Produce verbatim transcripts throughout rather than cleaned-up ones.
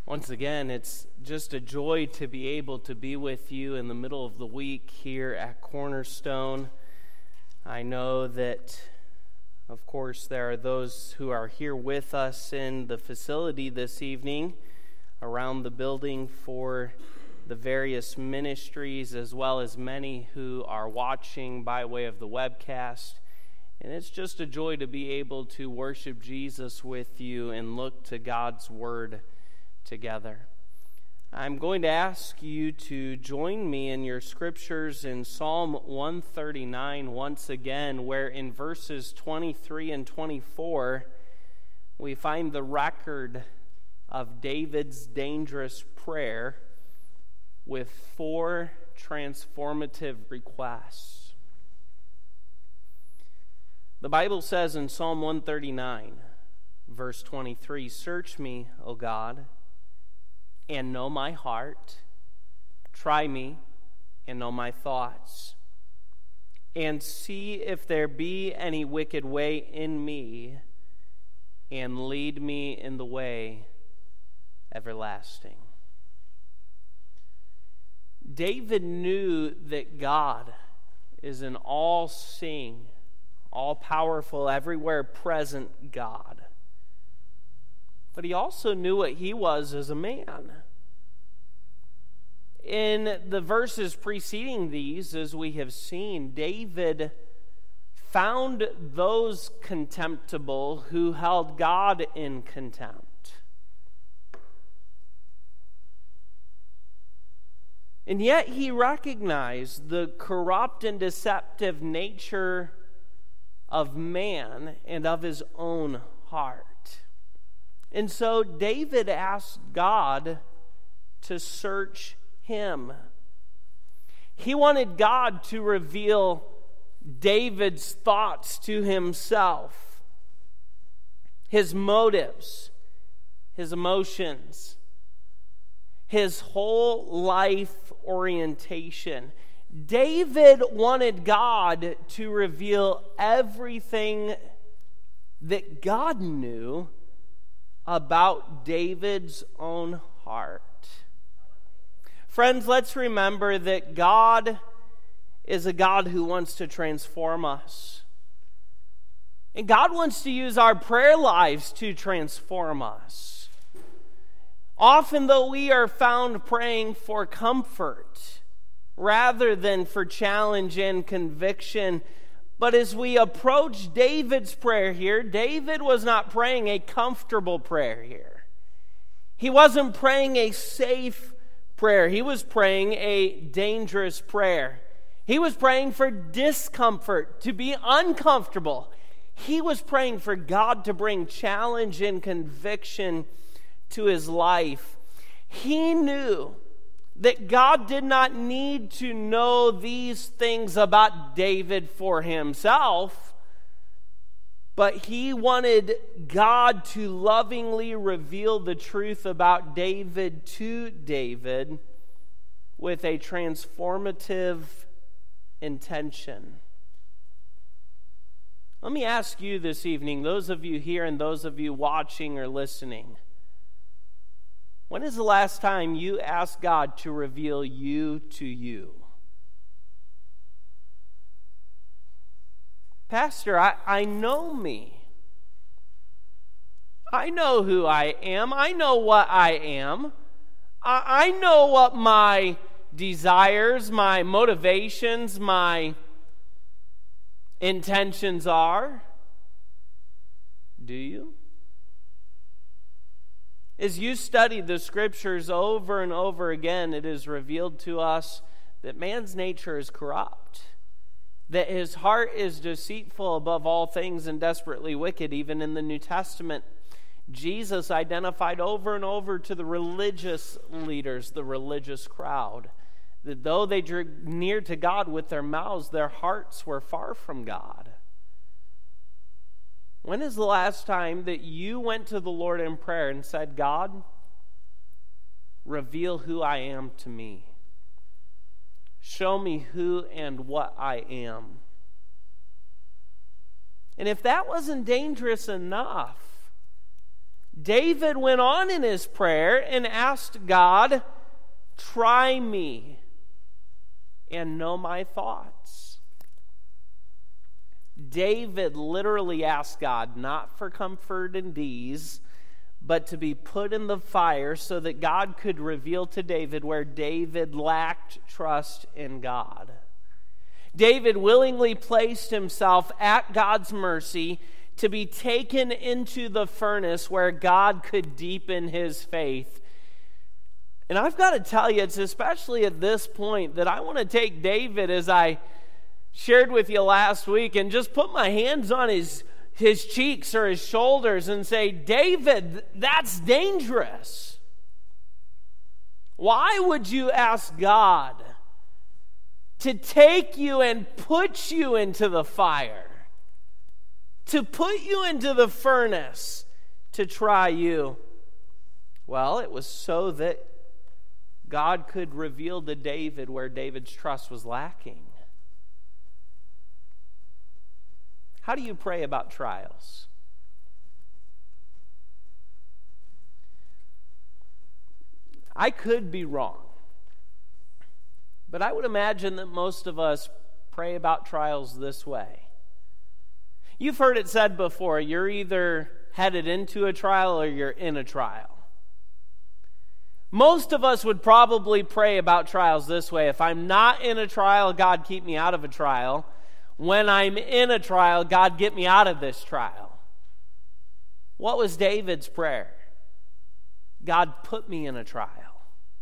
Once again, it's just a joy to be able to be with you in the middle of the week here at Cornerstone. I know that, of course, there are those who are here with us in the facility this evening, around the building for the various ministries, as well as many who are watching by way of the webcast. And it's just a joy to be able to worship Jesus with you and look to God's Word together. I'm going to ask you to join me in your scriptures in Psalm one thirty-nine once again, where in verses twenty-three and twenty-four we find the record of David's dangerous prayer with four transformative requests. The Bible says in Psalm one thirty-nine, verse twenty-three, "Search me, O God, and know my heart. Try me and know my thoughts. And see if there be any wicked way in me, and lead me in the way everlasting." David knew that God is an all-seeing, all-powerful, everywhere present God. But he also knew what he was as a man. In the verses preceding these, as we have seen, David found those contemptible who held God in contempt. And yet he recognized the corrupt and deceptive nature of man and of his own heart. And so David asked God to search him. He wanted God to reveal David's thoughts to himself, his motives, his emotions, his whole life orientation. David wanted God to reveal everything that God knew about David's own heart. Friends, let's remember that God is a God who wants to transform us. And God wants to use our prayer lives to transform us. Often, though, we are found praying for comfort rather than for challenge and conviction. But as we approach David's prayer here, David was not praying a comfortable prayer here. He wasn't praying a safe prayer. He was praying a dangerous prayer. He was praying for discomfort, to be uncomfortable. He was praying for God to bring challenge and conviction to his life. He knew that God did not need to know these things about David for himself, but he wanted God to lovingly reveal the truth about David to David with a transformative intention. Let me ask you this evening, those of you here and those of you watching or listening, when is the last time you asked God to reveal you to you? Pastor, I, I know me. I know who I am. I know what I am. I, I know what my desires, my motivations, my intentions are. Do you? As you study the scriptures over and over again, it is revealed to us that man's nature is corrupt, that his heart is deceitful above all things and desperately wicked. Even in the New Testament, Jesus identified over and over to the religious leaders, the religious crowd, that though they drew near to God with their mouths, their hearts were far from God. When is the last time that you went to the Lord in prayer and said, God, reveal who I am to me. Show me who and what I am. And if that wasn't dangerous enough, David went on in his prayer and asked God, "Try me and know my thoughts." David literally asked God not for comfort and ease, but to be put in the fire so that God could reveal to David where David lacked trust in God. David willingly placed himself at God's mercy to be taken into the furnace where God could deepen his faith. And I've got to tell you, it's especially at this point that I want to take David, as I shared with you last week, and just put my hands on his, his cheeks or his shoulders and say, "David, that's dangerous. Why would you ask God to take you and put you into the fire? To put you into the furnace to try you?" Well, it was so that God could reveal to David where David's trust was lacking. How do you pray about trials? I could be wrong, but I would imagine that most of us pray about trials this way. You've heard it said before, you're either headed into a trial or you're in a trial. Most of us would probably pray about trials this way: if I'm not in a trial, God, keep me out of a trial. When I'm in a trial, God, get me out of this trial. What was David's prayer? God, put me in a trial.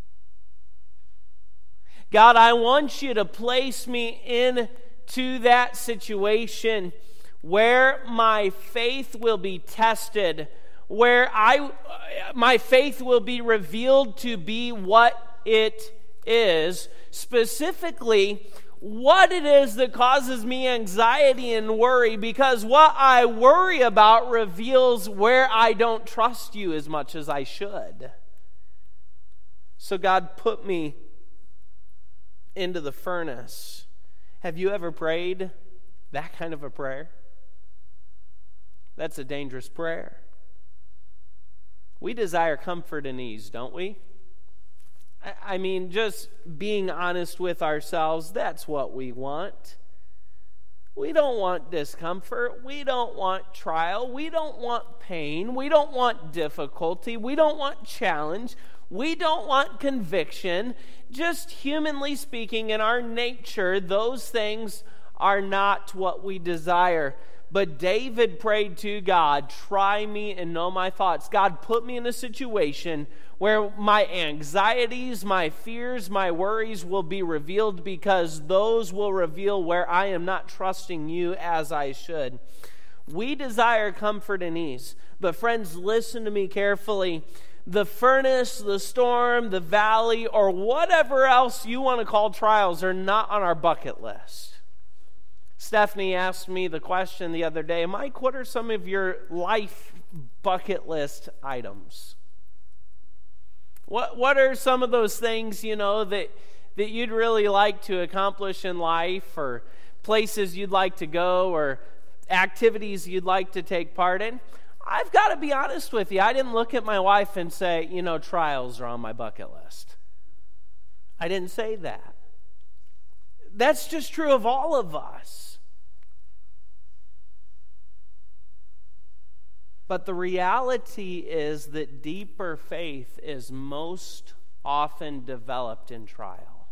God, I want you to place me into that situation where my faith will be tested, where I, my faith will be revealed to be what it is, specifically what it is that causes me anxiety and worry, because what I worry about reveals where I don't trust you as much as I should. So God, put me into the furnace. Have you ever prayed that kind of a prayer? That's a dangerous prayer. We desire comfort and ease, don't we? I mean, just being honest with ourselves, that's what we want. We don't want discomfort. We don't want trial. We don't want pain. We don't want difficulty. We don't want challenge. We don't want conviction. Just humanly speaking, in our nature, those things are not what we desire. But David prayed to God, "Try me and know my thoughts." God, put me in a situation where my anxieties, my fears, my worries will be revealed, because those will reveal where I am not trusting you as I should. We desire comfort and ease. But friends, listen to me carefully. The furnace, the storm, the valley, or whatever else you want to call trials are not on our bucket list. Stephanie asked me the question the other day, "Mike, what are some of your life bucket list items? What what are some of those things, you know, that, that you'd really like to accomplish in life, or places you'd like to go, or activities you'd like to take part in?" I've got to be honest with you. I didn't look at my wife and say, you know, trials are on my bucket list. I didn't say that. That's just true of all of us. But the reality is that deeper faith is most often developed in trial.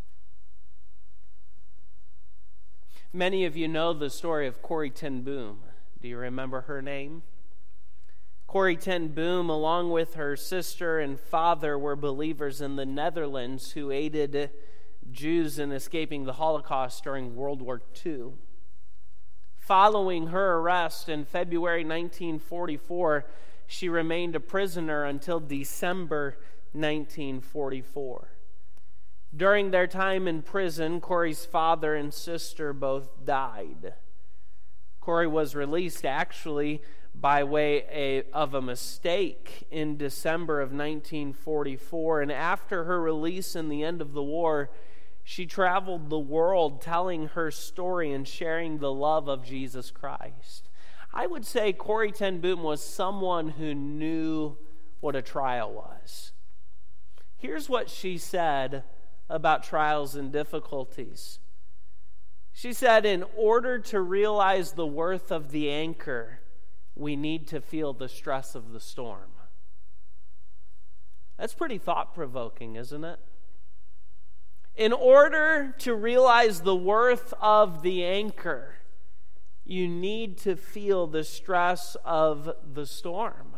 Many of you know the story of Corrie ten Boom. Do you remember her name? Corrie ten Boom, along with her sister and father, were believers in the Netherlands who aided Jews in escaping the Holocaust during World War Two. Following her arrest in February nineteen forty-four, she remained a prisoner until December nineteen forty-four. During their time in prison, Corrie's father and sister both died. Corrie was released actually by way a, of a mistake in December of nineteen forty-four, and after her release and the end of the war, she traveled the world telling her story and sharing the love of Jesus Christ. I would say Corrie ten Boom was someone who knew what a trial was. Here's what she said about trials and difficulties. She said, in order to realize the worth of the anchor, we need to feel the stress of the storm. That's pretty thought-provoking, isn't it? In order to realize the worth of the anchor, you need to feel the stress of the storm.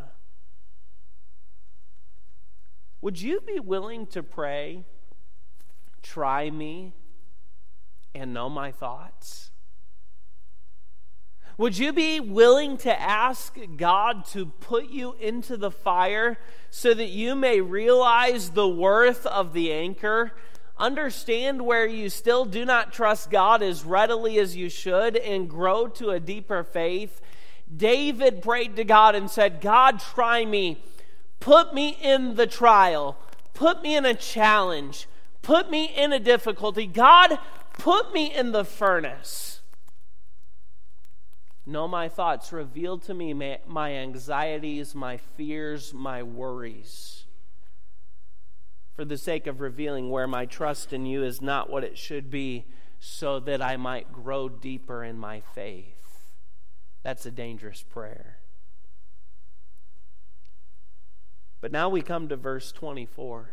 Would you be willing to pray, try me, and know my thoughts? Would you be willing to ask God to put you into the fire so that you may realize the worth of the anchor? Understand where you still do not trust God as readily as you should and grow to a deeper faith? David prayed to God and said, God, try me. Put me in the trial. Put me in a challenge. Put me in a difficulty. God, put me in the furnace. Know my thoughts. Reveal to me my, my anxieties, my fears, my worries. For the sake of revealing where my trust in you is not what it should be, so that I might grow deeper in my faith. That's a dangerous prayer. But now we come to verse twenty-four.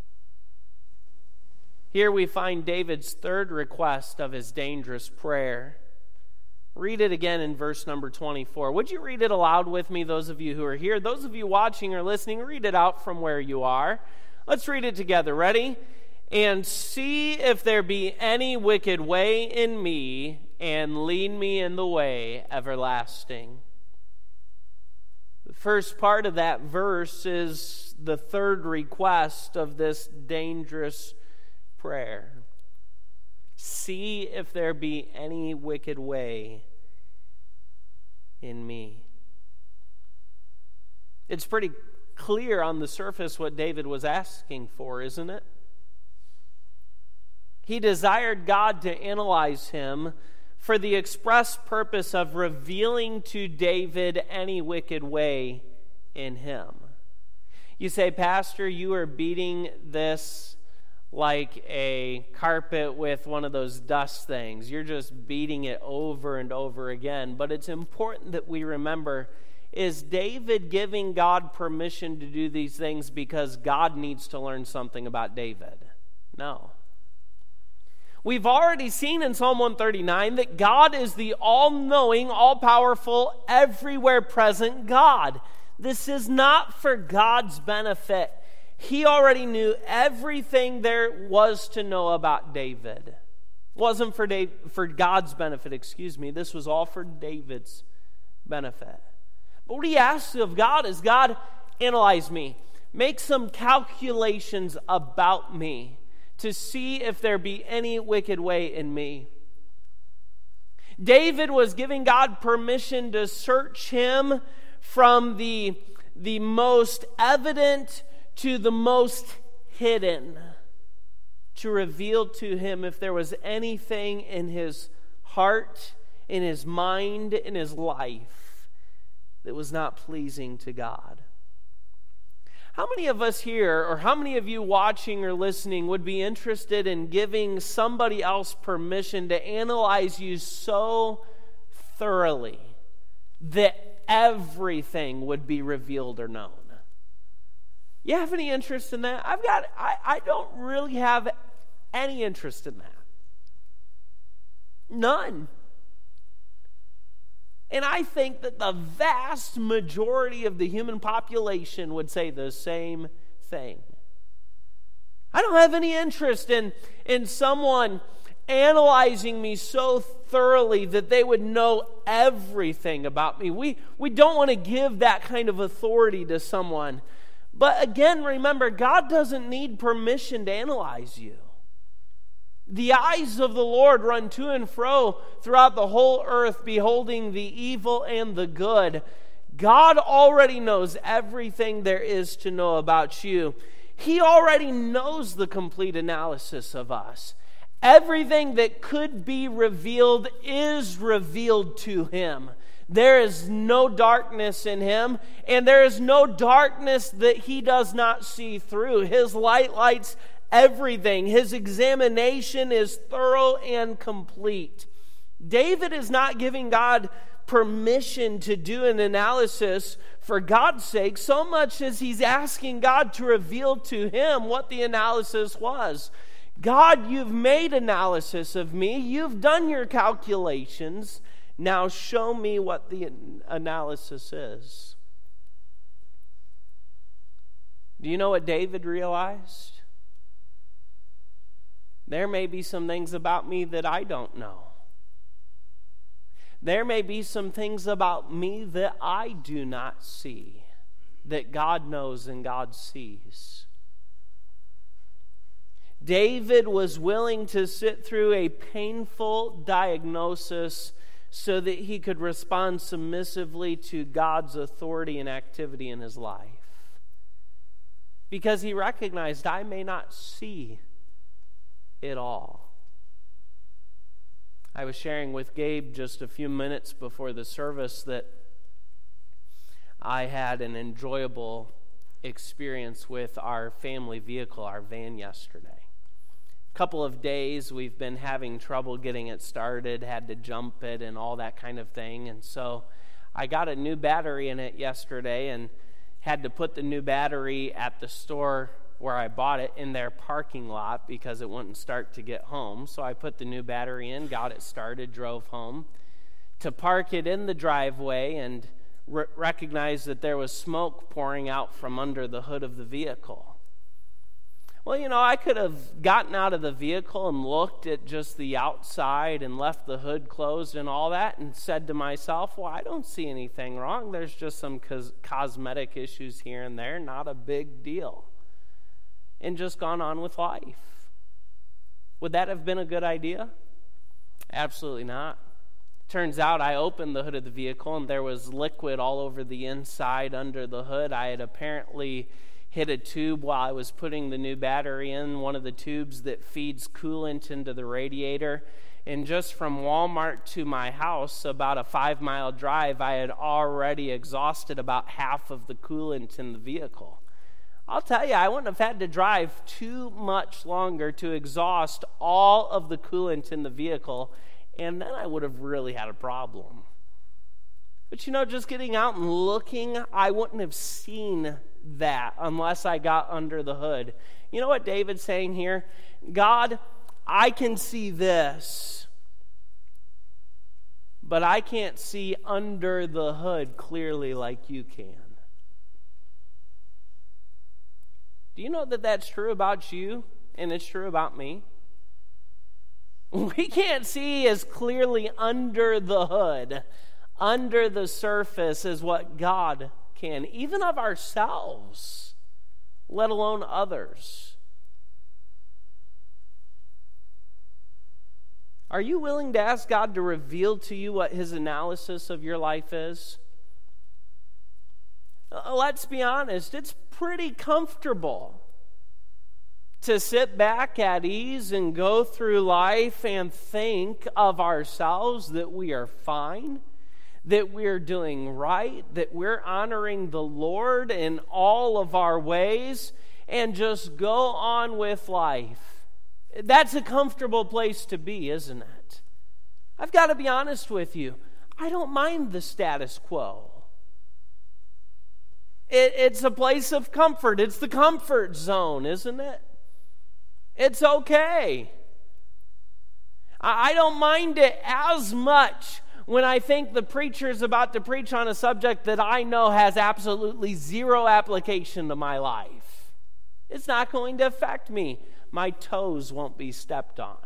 Here we find David's third request of his dangerous prayer. Read it again in verse number twenty-four. Would you read it aloud with me, those of you who are here? Those of you watching or listening, read it out from where you are. Let's read it together. Ready? And see if there be any wicked way in me, and lead me in the way everlasting. The first part of that verse is the third request of this dangerous prayer. See if there be any wicked way in me. It's pretty clear on the surface what David was asking for, isn't it? He desired God to analyze him for the express purpose of revealing to David any wicked way in him. You say, Pastor, you are beating this like a carpet with one of those dust things. You're just beating it over and over again. But it's important that we remember, is David giving God permission to do these things because God needs to learn something about David? No. We've already seen in Psalm one thirty-nine that God is the all-knowing, all-powerful, everywhere present God. This is not for God's benefit. He already knew everything there was to know about David. It wasn't for Dave, for God's benefit, excuse me. This was all for David's benefit. But what he asks of God is, God, analyze me. Make some calculations about me to see if there be any wicked way in me. David was giving God permission to search him from the, the most evident to the most hidden, to reveal to him if there was anything in his heart, in his mind, in his life that was not pleasing to God. How many of us here, or how many of you watching or listening, would be interested in giving somebody else permission to analyze you so thoroughly that everything would be revealed or known? You have any interest in that? I've got, I, I don't really have any interest in that. None. And I think that the vast majority of the human population would say the same thing. I don't have any interest in, in someone analyzing me so thoroughly that they would know everything about me. We, we don't want to give that kind of authority to someone. But again, remember, God doesn't need permission to analyze you. The eyes of the Lord run to and fro throughout the whole earth, beholding the evil and the good. God already knows everything there is to know about you. He already knows the complete analysis of us. Everything that could be revealed is revealed to him. There is no darkness in him, and there is no darkness that he does not see through. His light lights everything. His examination is thorough and complete. David is not giving God permission to do an analysis for God's sake so much as he's asking God to reveal to him what the analysis was. God, you've made analysis of me. You've done your calculations. Now show me what the analysis is. Do you know what David realized? There may be some things about me that I don't know. There may be some things about me that I do not see, that God knows and God sees. David was willing to sit through a painful diagnosis so that he could respond submissively to God's authority and activity in his life. Because he recognized, I may not see it all. I was sharing with Gabe just a few minutes before the service that I had an enjoyable experience with our family vehicle, our van, yesterday. A couple of days we've been having trouble getting it started, had to jump it and all that kind of thing. And so I got a new battery in it yesterday and had to put the new battery at the store where I bought it in their parking lot because it wouldn't start to get home. So I put the new battery in, got it started, drove home to park it in the driveway and re- recognized that there was smoke pouring out from under the hood of the vehicle. Well, you know, I could have gotten out of the vehicle and looked at just the outside and left the hood closed and all that and said to myself, well, I don't see anything wrong. There's just some cos- cosmetic issues here and there, not a big deal. And just gone on with life. Would that have been a good idea? Absolutely not. Turns out I opened the hood of the vehicle and there was liquid all over the inside under the hood. I had apparently hit a tube while I was putting the new battery in, one of the tubes that feeds coolant into the radiator. And just from Walmart to my house, about a five-mile drive, I had already exhausted about half of the coolant in the vehicle. I'll tell you, I wouldn't have had to drive too much longer to exhaust all of the coolant in the vehicle, and then I would have really had a problem. But you know, just getting out and looking, I wouldn't have seen that unless I got under the hood. You know what David's saying here? God, I can see this, but I can't see under the hood clearly like you can. Do you know that that's true about you and it's true about me? We can't see as clearly under the hood, under the surface as what God can, even of ourselves, let alone others. Are you willing to ask God to reveal to you what his analysis of your life is? Let's be honest, it's pretty comfortable to sit back at ease and go through life and think of ourselves that we are fine, that we're doing right, that we're honoring the Lord in all of our ways, and just go on with life. That's a comfortable place to be, isn't it? I've got to be honest with you. I don't mind the status quo. It, it's a place of comfort. It's the comfort zone, isn't it? It's okay. I, I don't mind it as much when I think the preacher is about to preach on a subject that I know has absolutely zero application to my life. It's not going to affect me. My toes won't be stepped on.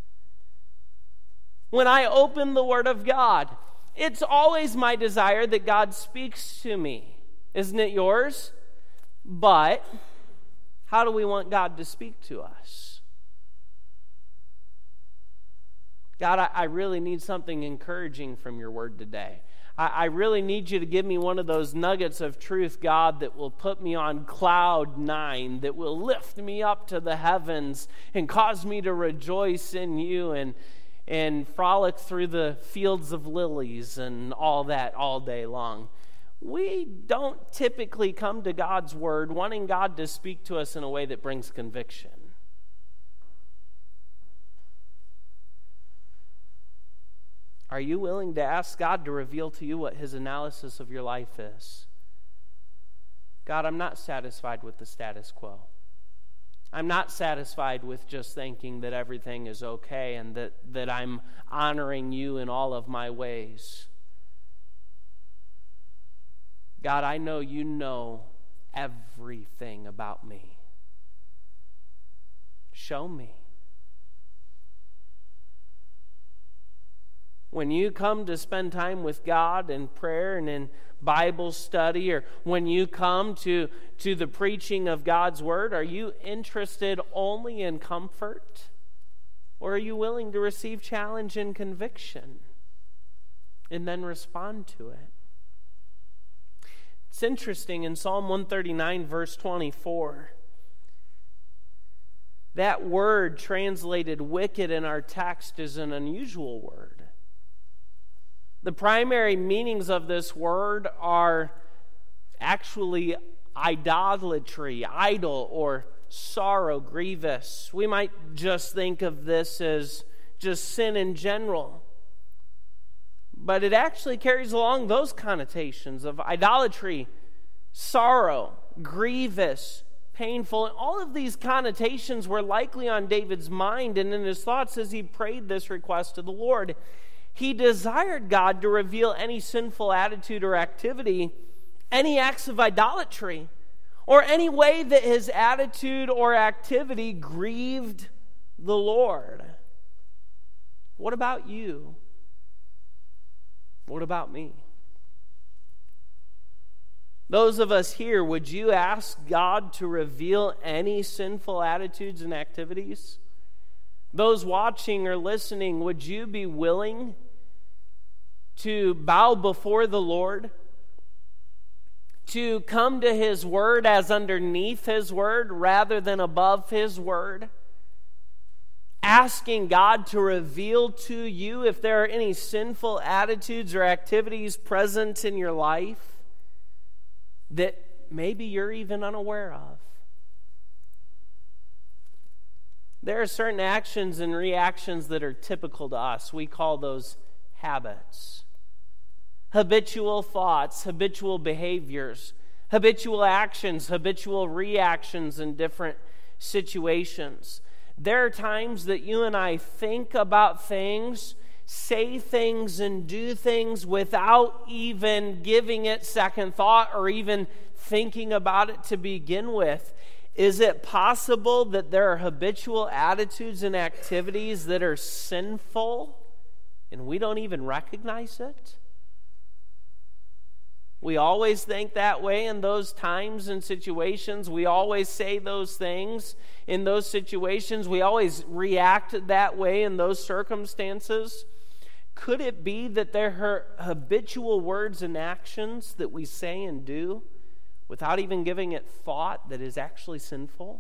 When I open the Word of God, it's always my desire that God speaks to me. Isn't it yours? But how do we want God to speak to us? God, I, I really need something encouraging from your word today. I, I really need you to give me one of those nuggets of truth, God, that will put me on cloud nine, that will lift me up to the heavens and cause me to rejoice in you. And and frolic through the fields of lilies and all that all day long. We don't typically come to God's word wanting God to speak to us in a way that brings conviction. Are you willing to ask God to reveal to you what his analysis of your life is? God, I'm not satisfied with the status quo. I'm not satisfied with just thinking that everything is okay and that, that I'm honoring you in all of my ways. God, I know you know everything about me. Show me. When you come to spend time with God in prayer and in Bible study, or when you come to, to the preaching of God's word, are you interested only in comfort? Or are you willing to receive challenge and conviction and then respond to it? It's interesting, in Psalm one thirty-nine, verse twenty-four, that word translated wicked in our text is an unusual word. The primary meanings of this word are actually idolatry, idol, or sorrow, grievous. We might just think of this as just sin in general. But it actually carries along those connotations of idolatry, sorrow, grievous, painful. And all of these connotations were likely on David's mind and in his thoughts as he prayed this request to the Lord. He desired God to reveal any sinful attitude or activity, any acts of idolatry, or any way that his attitude or activity grieved the Lord. What about you? What about me? Those of us here, would you ask God to reveal any sinful attitudes and activities? Those watching or listening, would you be willing to bow before the Lord, to come to his word as underneath his word rather than above his word, asking God to reveal to you if there are any sinful attitudes or activities present in your life that maybe you're even unaware of? There are certain actions and reactions that are typical to us. We call those habits. Habitual thoughts, habitual behaviors, habitual actions, habitual reactions in different situations. There are times that you and I think about things, say things, and do things without even giving it second thought or even thinking about it to begin with. Is it possible that there are habitual attitudes and activities that are sinful and we don't even recognize it? We always think that way in those times and situations. We always say those things in those situations. We always react that way in those circumstances. Could it be that there are habitual words and actions that we say and do without even giving it thought that is actually sinful?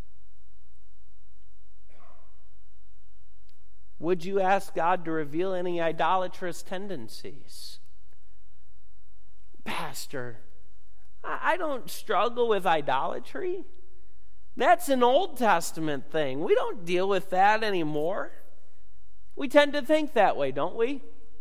Would you ask God to reveal any idolatrous tendencies? Pastor, I don't struggle with idolatry. That's an Old Testament thing. We don't deal with that anymore. We tend to think that way, don't we?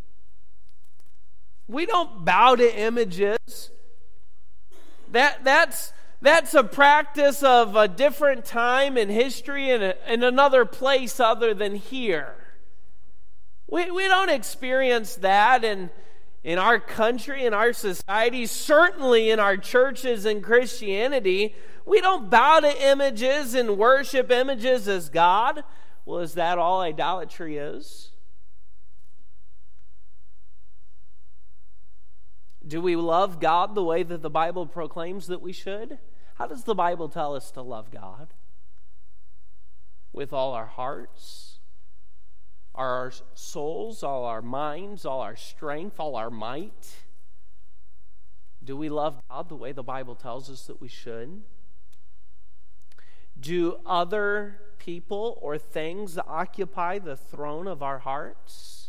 We don't bow to images. That, that's, that's a practice of a different time in history and in another place other than here. We, we don't experience that in In our country, in our society, certainly in our churches and Christianity. We don't bow to images and worship images as God. Well, is that all idolatry is? Do we love God the way that the Bible proclaims that we should? How does the Bible tell us to love God? With all our hearts, our souls, all our minds, all our strength, all our might? Do we love God the way the Bible tells us that we should? Do other people or things occupy the throne of our hearts?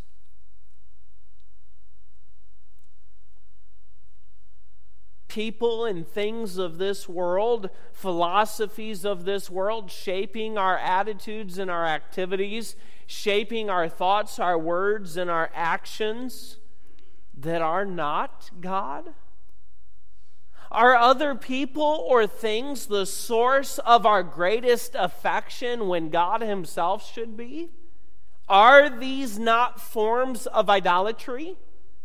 People and things of this world, philosophies of this world, shaping our attitudes and our activities, shaping our thoughts, our words, and our actions that are not God? Are other people or things the source of our greatest affection when God Himself should be? Are these not forms of idolatry?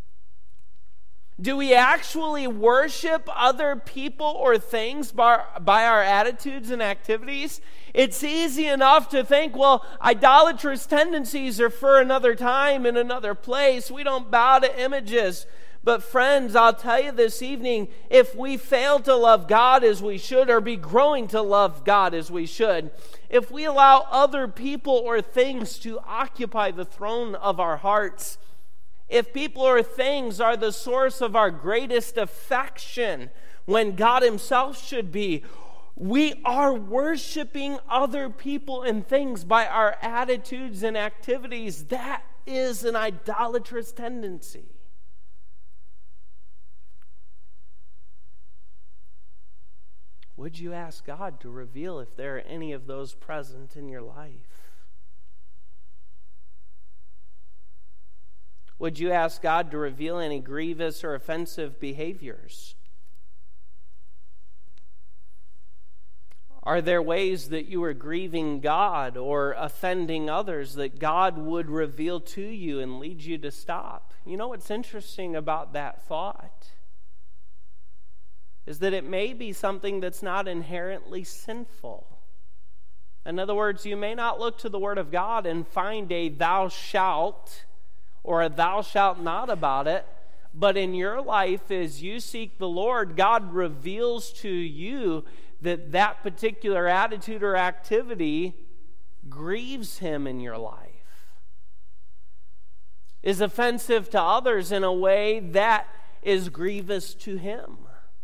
Do we actually worship other people or things by, by our attitudes and activities? It's easy enough to think, well, idolatrous tendencies are for another time in another place. We don't bow to images. But friends, I'll tell you this evening, if we fail to love God as we should, or be growing to love God as we should, if we allow other people or things to occupy the throne of our hearts, if people or things are the source of our greatest affection when God Himself should be, we are worshiping other people and things by our attitudes and activities. That is an idolatrous tendency. Would you ask God to reveal if there are any of those present in your life? Would you ask God to reveal any grievous or offensive behaviors? Are there ways that you are grieving God or offending others that God would reveal to you and lead you to stop? You know what's interesting about that thought is that it may be something that's not inherently sinful. In other words, you may not look to the Word of God and find a thou shalt or a thou shalt not about it, but in your life as you seek the Lord, God reveals to you that that particular attitude or activity grieves Him in your life, is offensive to others in a way that is grievous to Him.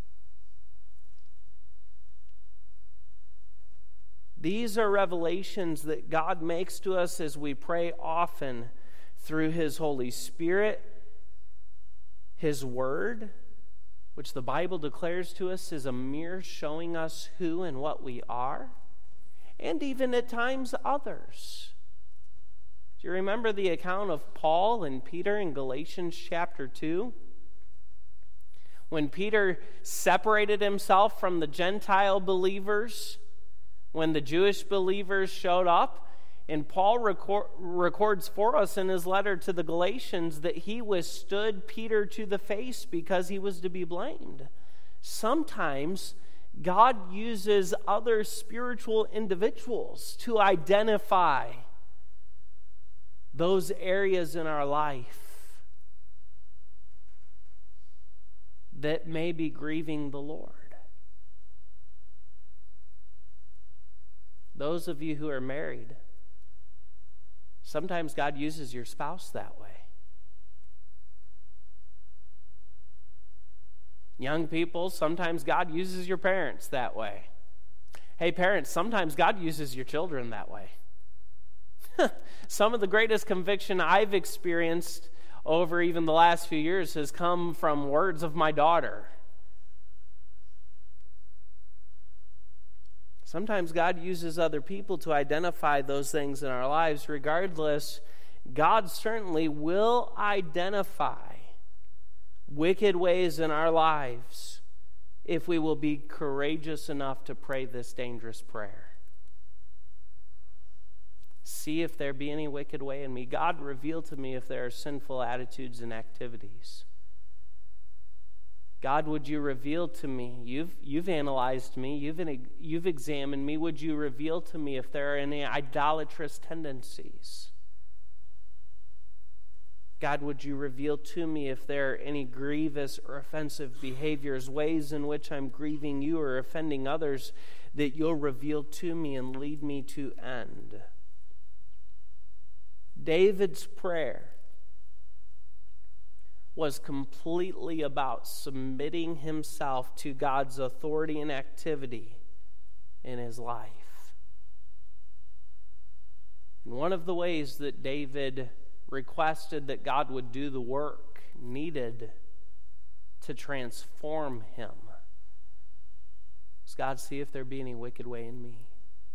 These are revelations that God makes to us as we pray often through His Holy Spirit, His Word, which the Bible declares to us is a mirror showing us who and what we are, and even at times others. Do you remember the account of Paul and Peter in Galatians chapter two? When Peter separated himself from the Gentile believers, when the Jewish believers showed up, and Paul record, records for us in his letter to the Galatians that he withstood Peter to the face because he was to be blamed. Sometimes God uses other spiritual individuals to identify those areas in our life that may be grieving the Lord. Those of you who are married, sometimes God uses your spouse that way. Young people, sometimes God uses your parents that way. Hey, parents, sometimes God uses your children that way. Some of the greatest conviction I've experienced over even the last few years has come from words of my daughter. Sometimes God uses other people to identify those things in our lives. Regardless, God certainly will identify wicked ways in our lives if we will be courageous enough to pray this dangerous prayer. See if there be any wicked way in me. God, reveal to me if there are sinful attitudes and activities. God, would you reveal to me? You've, you've analyzed me. You've, you've examined me. Would you reveal to me if there are any idolatrous tendencies? God, would you reveal to me if there are any grievous or offensive behaviors, ways in which I'm grieving you or offending others, that you'll reveal to me and lead me to end? David's prayer was completely about submitting himself to God's authority and activity in his life. And one of the ways that David requested that God would do the work needed to transform him was, God, see if there be any wicked way in me.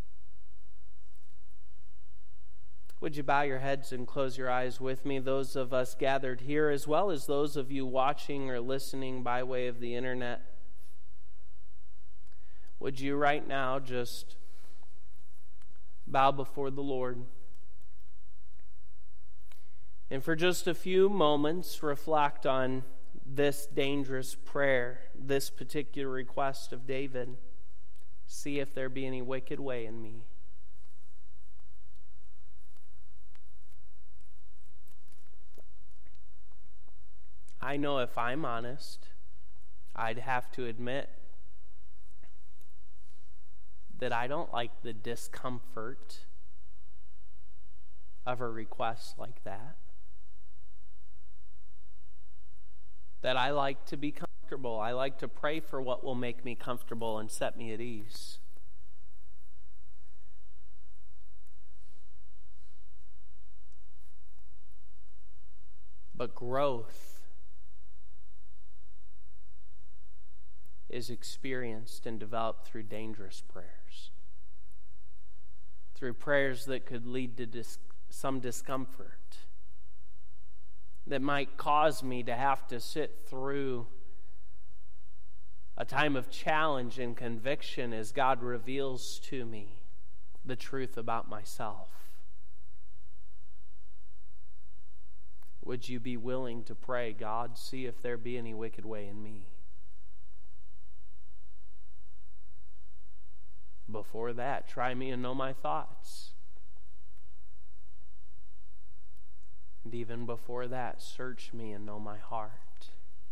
Would you bow your heads and close your eyes with me, those of us gathered here, as well as those of you watching or listening by way of the internet? Would you right now just bow before the Lord and for just a few moments reflect on this dangerous prayer, this particular request of David? See if there be any wicked way in me. I know if I'm honest, I'd have to admit that I don't like the discomfort of a request like that. That I like to be comfortable. I like to pray for what will make me comfortable and set me at ease. But growth is experienced and developed through dangerous prayers. Through prayers that could lead to dis- some discomfort. That might cause me to have to sit through a time of challenge and conviction as God reveals to me the truth about myself. Would you be willing to pray, God, see if there be any wicked way in me? Before that, try me and know my thoughts. And even before that, search me and know my heart.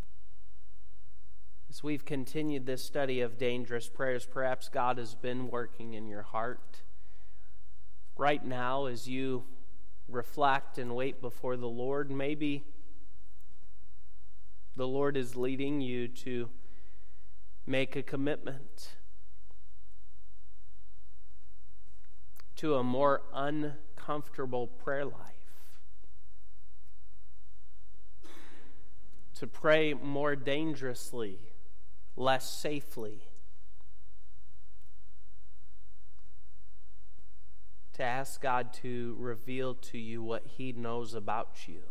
As we've continued this study of dangerous prayers, perhaps God has been working in your heart. Right now, as you reflect and wait before the Lord, maybe the Lord is leading you to make a commitment to a more uncomfortable prayer life. To pray more dangerously, less safely. To ask God to reveal to you what He knows about you.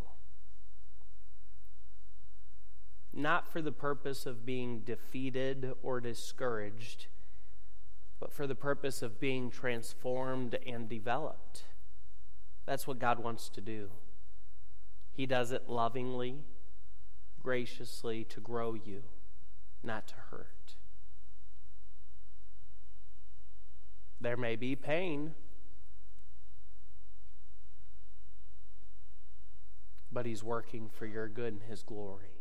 Not for the purpose of being defeated or discouraged, but for the purpose of being transformed and developed. That's what God wants to do. He does it lovingly, graciously, to grow you, not to hurt. There may be pain, but He's working for your good and His glory.